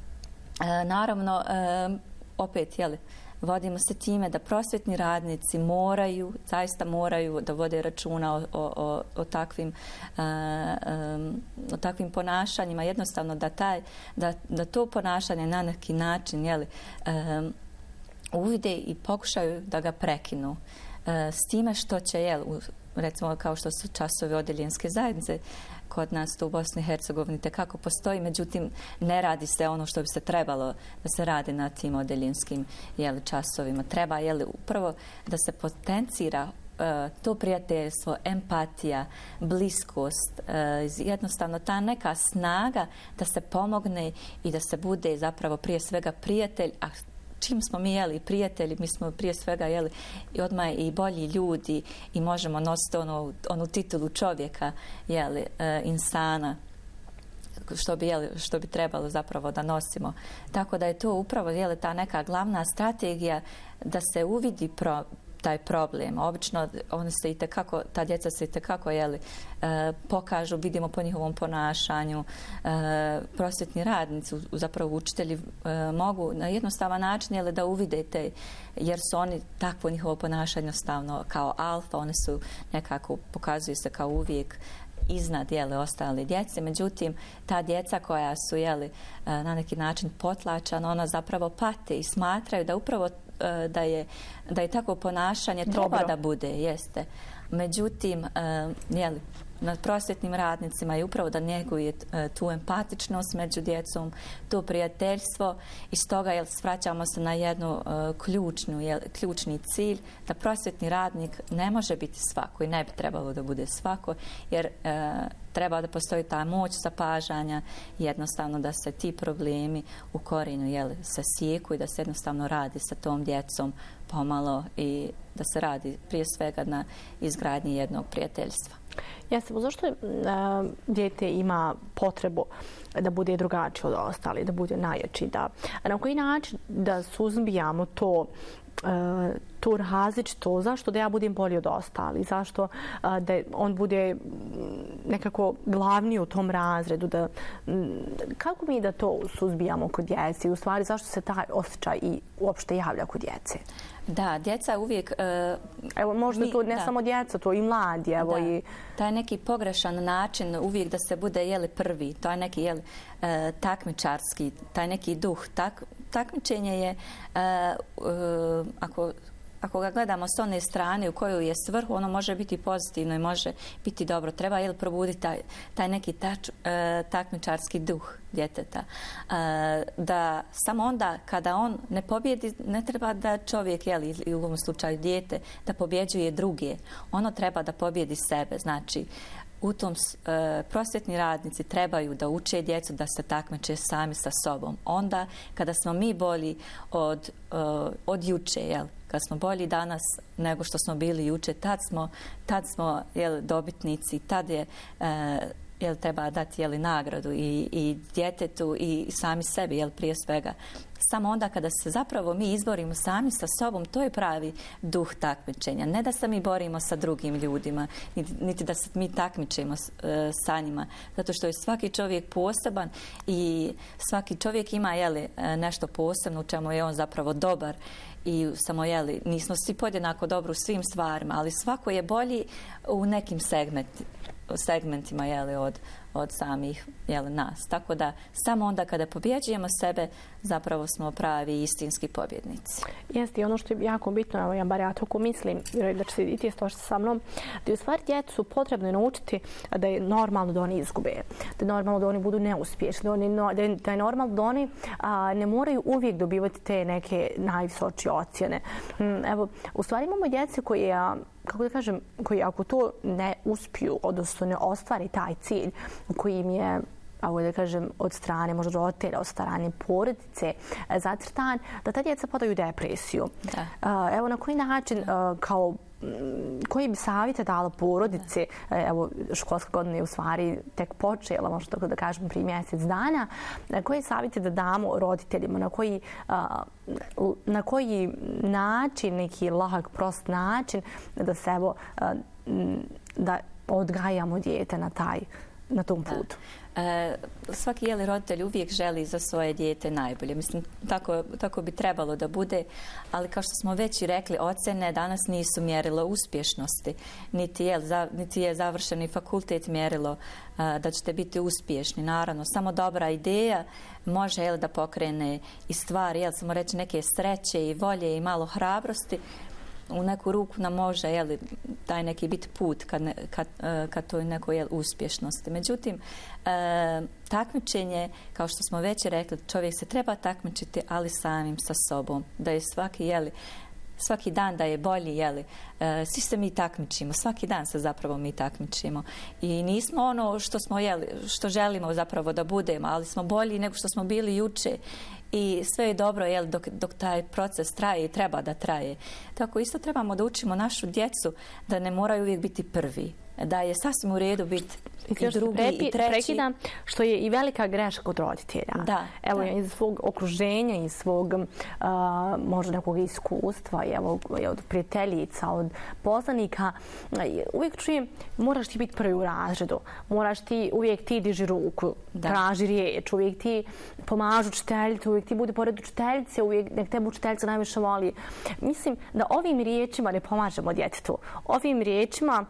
naravno, e, opet, jeli, vodimo se time da prosvjetni radnici moraju, zaista moraju da vode računa o, o, o, takvim, uh, um, o takvim ponašanjima. Jednostavno da, taj, da, da to ponašanje na neki način jeli, um, uvide i pokušaju da ga prekinu. Uh, s time što će, jel, recimo kao što su časovi odeljenske zajednice, kod nas to u Bosni i Hercegovini tekako postoji, međutim ne radi se ono što bi se trebalo da se radi na tim odeljenskim jeli, časovima. Treba jeli, upravo da se potencira uh, to prijateljstvo, empatija, bliskost, uh, jednostavno ta neka snaga da se pomogne i da se bude zapravo prije svega prijatelj, a čim smo mi jeli prijatelji, mi smo prije svega jeli i odmah i bolji ljudi i možemo nositi onu, onu titulu čovjeka, jeli, e, insana, što bi, jeli, što bi trebalo zapravo da nosimo. Tako da je to upravo jeli, ta neka glavna strategija da se uvidi pro, taj problem. Obično oni se i tekako, ta djeca se i tekako jeli, e, pokažu, vidimo po njihovom ponašanju. E, prosvjetni radnici, zapravo učitelji, e, mogu na jednostavan način jeli, da uvidete, jer su oni takvo njihovo ponašanje jednostavno kao alfa, oni su nekako, pokazuju se kao uvijek iznad jele ostale djece. Međutim, ta djeca koja su jeli, na neki način potlačana, ona zapravo pate i smatraju da upravo da je, da je tako ponašanje treba Dobro. da bude, jeste. Međutim, jeli, nad prosvjetnim radnicima je upravo da njeguje tu empatičnost među djecom, to prijateljstvo, i stoga jel, svraćamo se na jednu uh, ključnu, jel, ključni cilj, da prosvjetni radnik ne može biti svako i ne bi trebalo da bude svako, jer uh, treba da postoji ta moć zapažanja, jednostavno da se ti problemi u korijenu jel, se sjeku i da se jednostavno radi sa tom djecom pomalo i da se radi prije svega na izgradnji jednog prijateljstva. Jeste, zašto uh, dijete ima potrebu da bude drugačiji od ostali, da bude najjači, da na koji način da suzbijamo to uh, tu različito, zašto da ja budem bolji od ostali, zašto uh, da on bude nekako glavni u tom razredu, da, kako mi da to suzbijamo kod djece i u stvari zašto se taj osjećaj i uopšte javlja kod djece? Da, djeca uvijek... Uh, evo, možda mi, to ne da. samo djeca, to i mladi. Evo, da. i... Taj neki pogrešan način uvijek da se bude jeli prvi, to je neki jeli, uh, takmičarski, taj neki duh. Tak, takmičenje je, uh, uh, ako ako ga gledamo s one strane u kojoj je svrhu, ono može biti pozitivno i može biti dobro. Treba jel, probuditi taj, taj neki tač, e, takmičarski duh djeteta. E, da samo onda kada on ne pobjedi, ne treba da čovjek, jel, ili u ovom slučaju dijete, da pobjeđuje druge. Ono treba da pobjedi sebe. Znači, u tom e, prosvjetni radnici trebaju da uče djecu da se takmiče sami sa sobom. Onda kada smo mi bolji od, e, od juče, jel? Kad smo bolji danas nego što smo bili juče, tad smo, tad smo jel, dobitnici, tad je e, jel, treba dati jel, nagradu i, i djetetu i sami sebi, jel, prije svega. Samo onda kada se zapravo mi izborimo sami sa sobom, to je pravi duh takmičenja. Ne da se mi borimo sa drugim ljudima, niti, niti da se mi takmičimo e, sa njima. Zato što je svaki čovjek poseban i svaki čovjek ima jeli, nešto posebno u čemu je on zapravo dobar. I samo, jeli, nismo svi podjednako dobri u svim stvarima, ali svako je bolji u nekim segmenti, segmentima jeli, od, od samih jeli, nas. Tako da samo onda kada pobjeđujemo sebe, zapravo smo pravi istinski pobjednici. Jeste, i ono što je jako bitno, evo ja bar ja tako mislim, da će se i ti složiti sa mnom, da je u stvari djecu potrebno je naučiti da je normalno da oni izgube, da je normalno da oni budu neuspješni, da, oni, da, je, da je normalno da oni a, ne moraju uvijek dobivati te neke najvisočije ocjene. Evo, u stvari imamo djece koje, kako da kažem, koji ako to ne uspiju, odnosno ne ostvari taj cilj koji im je, ako da kažem, od strane možda roditelja, od strane porodice zacrtan, da ta djeca padaju u depresiju. Da. Evo na koji način, kao koji bi savjete dala porodice, evo školska godina je u stvari tek počela, možda tako da kažem prije mjesec dana, koji savjete da damo roditeljima, na koji, na koji način, neki lahak, prost način da se evo, da odgajamo dijete na taj, na tom putu. E, svaki jeli roditelj uvijek želi za svoje dijete najbolje. Mislim, tako, tako bi trebalo da bude, ali kao što smo već i rekli, ocjene danas nisu mjerilo uspješnosti, niti je, za, niti je završeni fakultet mjerilo a, da ćete biti uspješni. Naravno, samo dobra ideja može jel, da pokrene i stvari, jel, samo reći neke sreće i volje i malo hrabrosti. U neku ruku nam može jeli, taj neki biti put kad, ne, kad, kad to je neko jel, uspješnosti. Međutim, e, takmičenje, kao što smo već rekli, čovjek se treba takmičiti, ali samim sa sobom. Da je svaki, jeli, svaki dan da je bolji, jeli. E, svi se mi takmičimo, svaki dan se zapravo mi takmičimo. I nismo ono što smo jeli, što želimo zapravo da budemo, ali smo bolji nego što smo bili juče. I sve je dobro jel, dok, dok taj proces traje i treba da traje. Tako isto trebamo da učimo našu djecu da ne moraju uvijek biti prvi. Da je sasvim u redu biti i, i drugi prepi, i treći. Prekidam, što je i velika greška kod roditelja. Da, evo, da. iz svog okruženja, iz svog uh, možda nekog iskustva, evo, od prijateljica, od poznanika, uvijek čujem, moraš ti biti prvi u razredu, moraš ti, uvijek ti diži ruku, da. Traži riječ, uvijek ti pomažu učiteljici, uvijek ti budi pored učiteljice, uvijek nek tebe učiteljica najviše voli. Mislim da ovim riječima ne pomažemo djetetu. Ovim riječima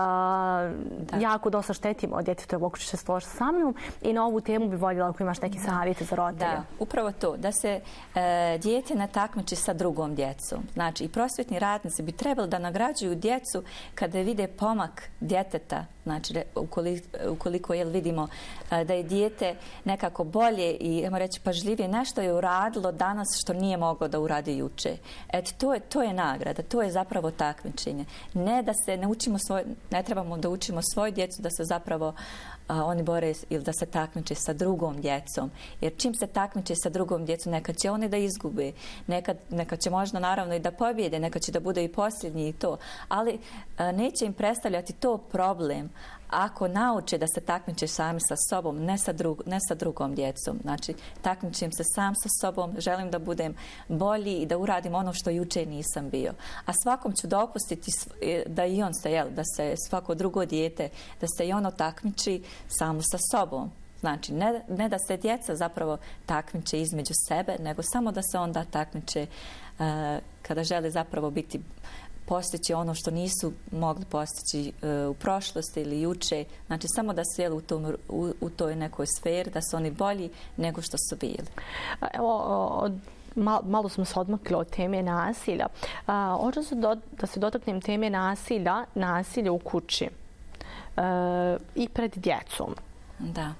uh, jako dosta štetimo od djetetu, ako će se složiti sa mnom, i na ovu temu bi voljela ako imaš neki savjete za roditelja. Da, upravo to, da se e, dijete ne takmiči sa drugom djecom. Znači, i prosvjetni radnici bi trebali da nagrađuju djecu kada vide pomak djeteta, znači ukoliko, ukoliko jel, vidimo e, da je dijete nekako bolje i, ajmo reći, pažljivije, nešto je uradilo danas što nije moglo da uradi juče. Eto, to je, to je nagrada, to je zapravo takmičenje. Ne da se ne učimo svoj, ne trebamo da učimo svoju djecu da se zapravo a, oni bore ili da se takmiče sa drugom djecom. Jer čim se takmiče sa drugom djecom, nekad će oni da izgube, nekad, nekad će možda naravno i da pobjede, nekad će da bude i posljednji i to. Ali a, neće im predstavljati to problem ako nauče da se takmiče sami sa sobom, ne sa, drug, ne sa drugom djecom. Znači, takmičim se sam sa sobom, želim da budem bolji i da uradim ono što juče nisam bio. A svakom ću dopustiti da i on se, jel, da se svako drugo dijete, da se i ono takmiči samo sa sobom. Znači, ne, ne da se djeca zapravo takmiče između sebe, nego samo da se onda takmiče uh, kada žele zapravo biti postići ono što nisu mogli postići uh, u prošlosti ili juče. Znači, samo da su jeli u, tom, u, u toj nekoj sferi, da su oni bolji nego što su bili. Evo, od Mal, malo smo se odmakli od teme nasilja. Hoću se do, da se dotaknem teme nasilja, nasilja u kući e, i pred djecom. Da.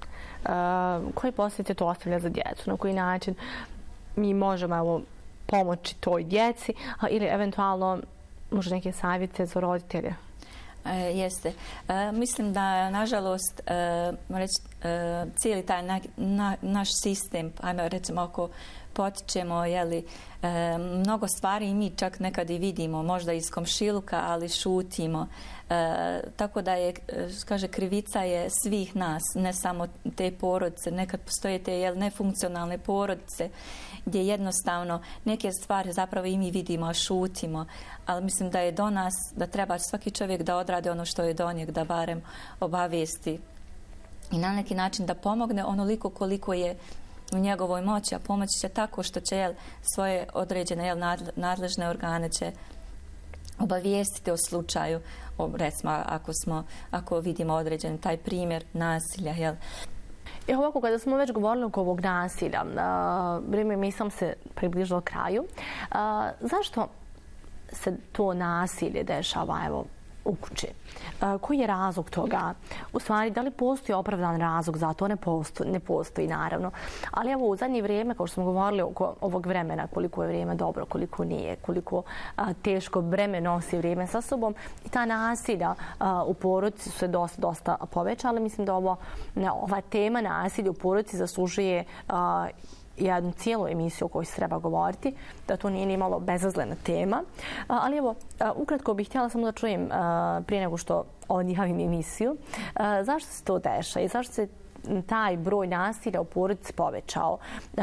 E, koje posljedice to ostavlja za djecu? Na koji način mi možemo evo, pomoći toj djeci a, ili eventualno možda neke savjete za roditelje? E, jeste. E, mislim da, nažalost, e, reći, e, cijeli taj na, na, naš sistem, ajmo recimo ako potičemo, jeli, e, mnogo stvari i mi čak nekad i vidimo, možda iz komšiluka, ali šutimo. E, tako da je, kaže, krivica je svih nas, ne samo te porodice. Nekad postoje te jel, nefunkcionalne porodice gdje jednostavno neke stvari zapravo i mi vidimo, a šutimo. Ali mislim da je do nas, da treba svaki čovjek da odradi ono što je do njeg, da barem obavijesti i na neki način da pomogne onoliko koliko je u njegovoj moći, a pomoći će tako što će jel, svoje određene jel, nadležne organe će obavijestiti o slučaju, o, recimo ako, smo, ako vidimo određen taj primjer nasilja. Jel. I ovako, kada smo već govorili oko ovog nasilja, vrijeme mi sam se približilo kraju, a, zašto se to nasilje dešava evo, u kući? E, koji je razlog toga? U stvari, da li postoji opravdan razlog za to? Ne postoji, ne postoji naravno. Ali evo u zadnje vrijeme, kao što smo govorili oko ovog vremena, koliko je vrijeme dobro, koliko nije, koliko a, teško breme nosi vrijeme sa sobom, i ta nasilja a, u porodici su se dosta, dosta povećala. Mislim da ovo, ne, ova tema nasilja u porodici zaslužuje a, jednu cijelu emisiju o kojoj se treba govoriti, da to nije ni malo bezazlena tema. Ali evo, ukratko bih htjela samo da čujem prije nego što odjavim emisiju, zašto se to dešava i zašto se taj broj nasilja u porodici povećao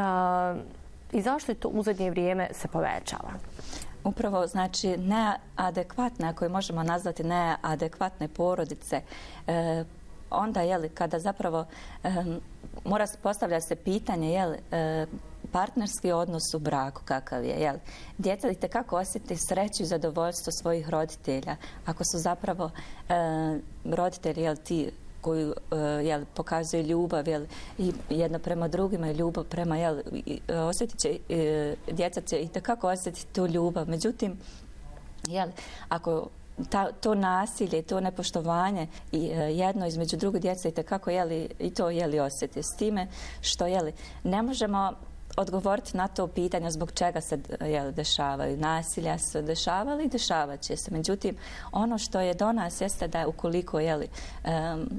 i zašto je to u zadnje vrijeme se povećava? Upravo, znači, neadekvatne, ako je možemo nazvati neadekvatne porodice, e, onda, jeli, kada zapravo e, mora postavlja se pitanje, jeli, e, partnerski odnos u braku kakav je, jeli. Djeca itekako osjeti sreću i zadovoljstvo svojih roditelja. Ako su zapravo e, roditelji, jeli, ti koji jel, pokazuju ljubav jel, i jedno prema drugima i ljubav prema, jel, osjetit će, djeca će itekako osjetiti tu ljubav. Međutim, jel, ako ta, to nasilje, to nepoštovanje i jedno između druge djece itekako jeli, i to jeli osjeti s time što jeli, ne možemo odgovoriti na to pitanje zbog čega se jel, dešavaju. Nasilja se dešavali i dešavat će se. Međutim, ono što je do nas jeste da ukoliko jeli, um,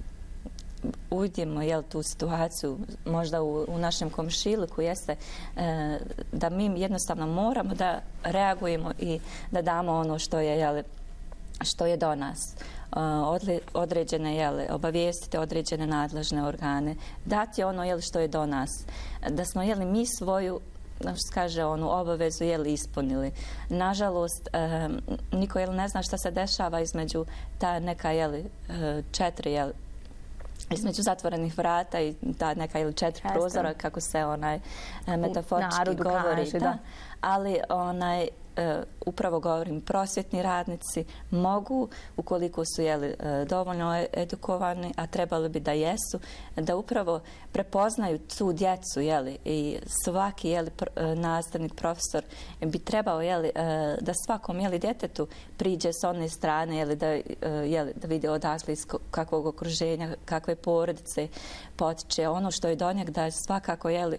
uvidimo jel, tu situaciju možda u, u našem komšiluku jeste e, da mi jednostavno moramo da reagujemo i da damo ono što je, jel, što je do nas. Odle, određene, jel, obavijestiti određene nadležne organe, dati ono jel, što je do nas. Da smo jel, mi svoju kaže onu obavezu jel, ispunili. Nažalost, e, niko jel, ne zna šta se dešava između ta neka jel, četiri jel, između zatvorenih vrata i ta neka ili četiri Jeste. prozora, kako se onaj metaforički govori. Kaže, da. Da. Ali onaj, e, upravo govorim, prosvjetni radnici mogu, ukoliko su jeli, dovoljno edukovani, a trebali bi da jesu, da upravo prepoznaju tu djecu, jeli, i svaki jeli, nastavnik, profesor bi trebao jeli, da svakom jeli, djetetu priđe s one strane, jeli, da, jeli, da vidi odakle iz kakvog okruženja, kakve porodice potiče, ono što je do njeg, da svakako jeli,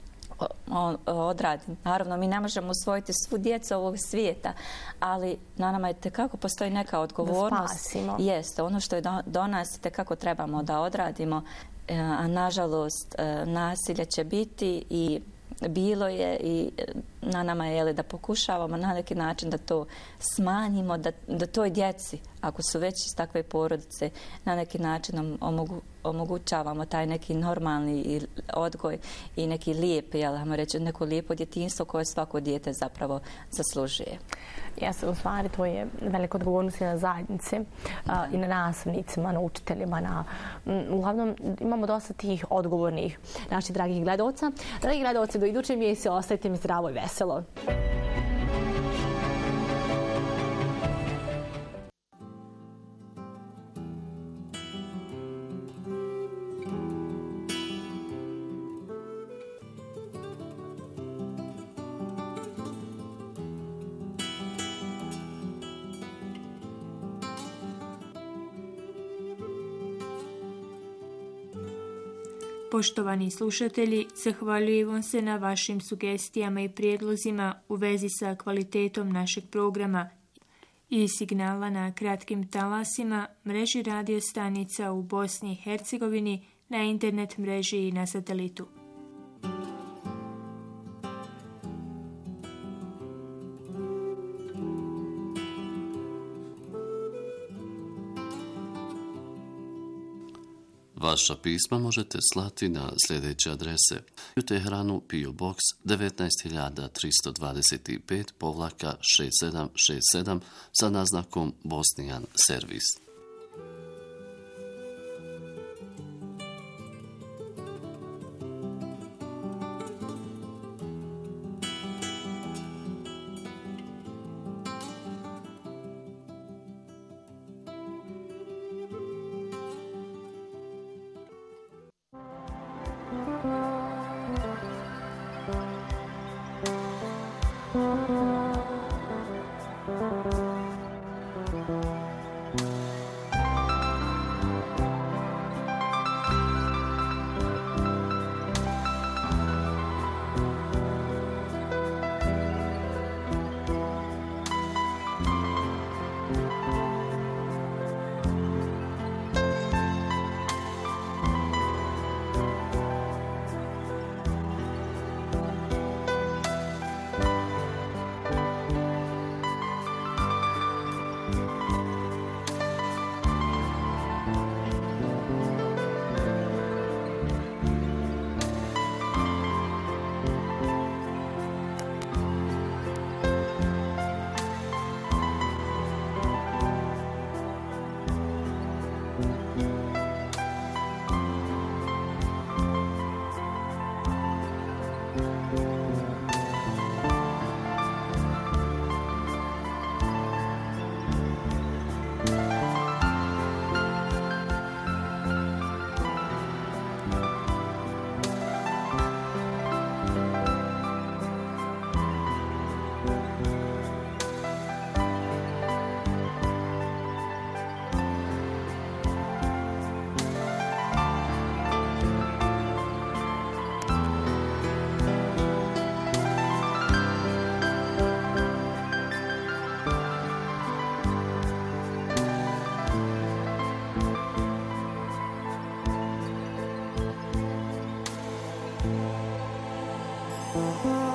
on odradi. Naravno, mi ne možemo usvojiti svu djecu ovog svijeta, ali na nama je tekako postoji neka odgovornost. Jeste, ono što je do, do nas tekako trebamo da odradimo, a nažalost nasilje će biti i bilo je i na nama je jeli, da pokušavamo na neki način da to smanjimo, da, da toj djeci, ako su već iz takve porodice, na neki način omogu, omogućavamo taj neki normalni odgoj i neki lijep, jel, ajmo reći, neko lijepo djetinjstvo koje svako dijete zapravo zaslužuje. Jeste, u stvari to je velika odgovornost i na zajednici a, i na nastavnicima, na učiteljima. Na, m, uglavnom imamo dosta tih odgovornih naših dragih gledalca. Dragi gledalci, do iduće emisije ostajte mi zdravo i veselo. Poštovani slušatelji, zahvaljujemo se na vašim sugestijama i prijedlozima u vezi sa kvalitetom našeg programa i signala na kratkim talasima, mreži radio stanica u Bosni i Hercegovini, na internet mreži i na satelitu. Vaša pisma možete slati na sljedeće adrese: u Teheranu P O Box devetnaest hiljada tristo dvadeset pet povlaka šest sedam šest sedam sa naznakom Bosnian Servis. Thank you.